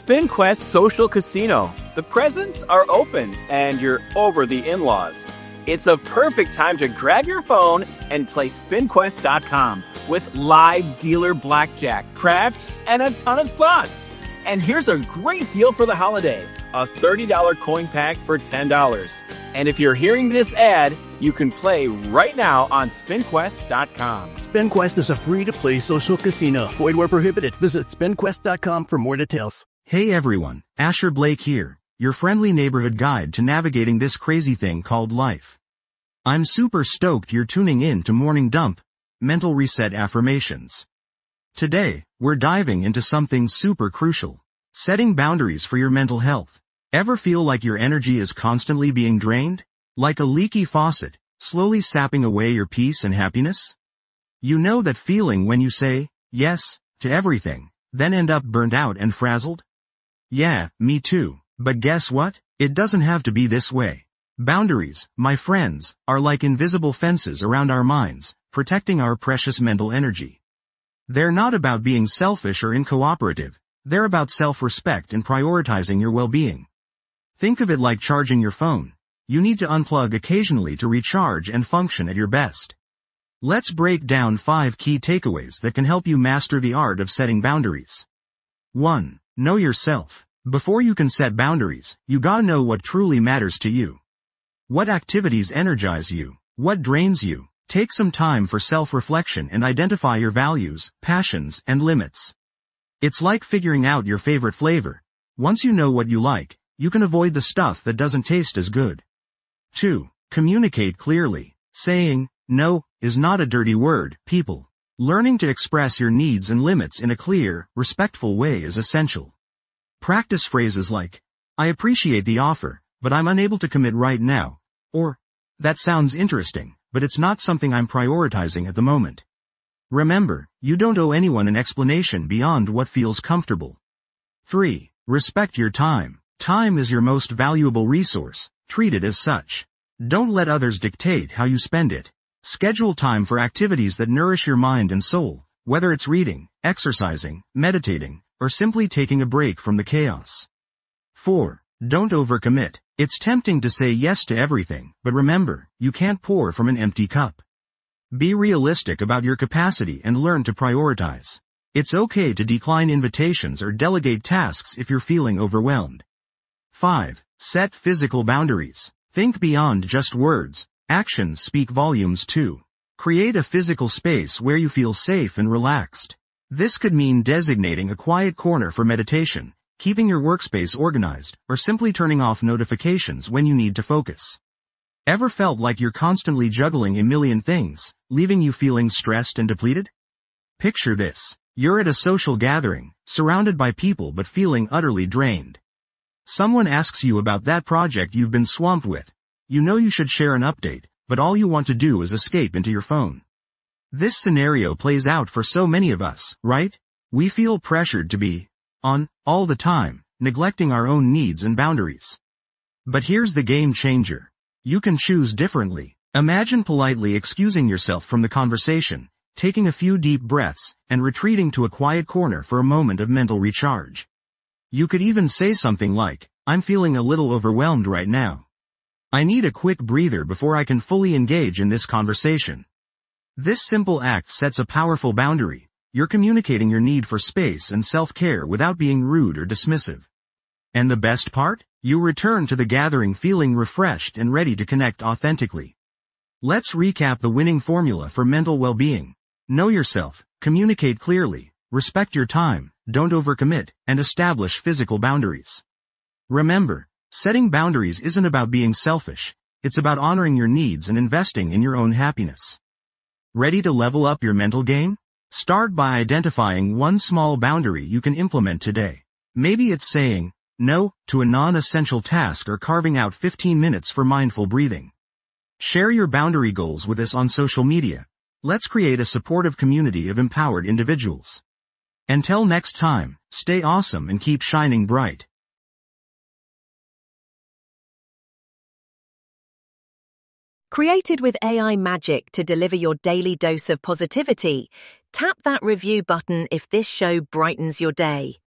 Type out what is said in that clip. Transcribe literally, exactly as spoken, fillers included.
SpinQuest Social Casino. The presents are open and you're over the in-laws. It's a perfect time to grab your phone and play spin quest dot com with live dealer blackjack, craps, and a ton of slots. And here's a great deal for the holiday. A thirty dollars coin pack for ten dollars. And if you're hearing this ad, you can play right now on spin quest dot com. SpinQuest is a free-to-play social casino. Void where prohibited. Visit spin quest dot com for more details. Hey everyone, Asher Blake here, your friendly neighborhood guide to navigating this crazy thing called life. I'm super stoked you're tuning in to Morning Dump, Mental Reset Affirmations. Today, we're diving into something super crucial. Setting boundaries for your mental health. Ever feel like your energy is constantly being drained? Like a leaky faucet, slowly sapping away your peace and happiness? You know that feeling when you say, yes, to everything, then end up burnt out and frazzled? Yeah, me too. But guess what? It doesn't have to be this way. Boundaries, my friends, are like invisible fences around our minds, protecting our precious mental energy. They're not about being selfish or incooperative. They're about self-respect and prioritizing your well-being. Think of it like charging your phone. You need to unplug occasionally to recharge and function at your best. Let's break down five key takeaways that can help you master the art of setting boundaries. one. Know yourself. Before you can set boundaries, you gotta know what truly matters to you. What activities energize you? What drains you? Take some time for self-reflection and identify your values, passions, and limits. It's like figuring out your favorite flavor. Once you know what you like, you can avoid the stuff that doesn't taste as good. two. Communicate clearly. Saying, no, is not a dirty word, people. Learning to express your needs and limits in a clear, respectful way is essential. Practice phrases like, I appreciate the offer, but I'm unable to commit right now. Or, that sounds interesting, but it's not something I'm prioritizing at the moment. Remember, you don't owe anyone an explanation beyond what feels comfortable. three. Respect your time. Time is your most valuable resource. Treat it as such. Don't let others dictate how you spend it. Schedule time for activities that nourish your mind and soul, whether it's reading, exercising, meditating, or simply taking a break from the chaos. four. Don't overcommit. It's tempting to say yes to everything, but remember, you can't pour from an empty cup. Be realistic about your capacity and learn to prioritize. It's okay to decline invitations or delegate tasks if you're feeling overwhelmed. five. Set physical boundaries. Think beyond just words. Actions speak volumes too. Create a physical space where you feel safe and relaxed. This could mean designating a quiet corner for meditation, keeping your workspace organized, or simply turning off notifications when you need to focus. Ever felt like you're constantly juggling a million things, leaving you feeling stressed and depleted? Picture this. You're at a social gathering, surrounded by people but feeling utterly drained. Someone asks you about that project you've been swamped with. You know you should share an update, but all you want to do is escape into your phone. This scenario plays out for so many of us, right? We feel pressured to be on all the time, neglecting our own needs and boundaries. But here's the game changer. You can choose differently. Imagine politely excusing yourself from the conversation, taking a few deep breaths, and retreating to a quiet corner for a moment of mental recharge. You could even say something like, I'm feeling a little overwhelmed right now. I need a quick breather before I can fully engage in this conversation. This simple act sets a powerful boundary. You're communicating your need for space and self-care without being rude or dismissive. And the best part? You return to the gathering feeling refreshed and ready to connect authentically. Let's recap the winning formula for mental well-being. Know yourself, communicate clearly, respect your time, don't overcommit, and establish physical boundaries. Remember, setting boundaries isn't about being selfish. It's about honoring your needs and investing in your own happiness. Ready to level up your mental game? Start by identifying one small boundary you can implement today. Maybe it's saying no to a non-essential task or carving out fifteen minutes for mindful breathing. Share your boundary goals with us on social media. Let's create a supportive community of empowered individuals. Until next time, stay awesome and keep shining bright. Created with A I magic to deliver your daily dose of positivity, tap that review button if this show brightens your day.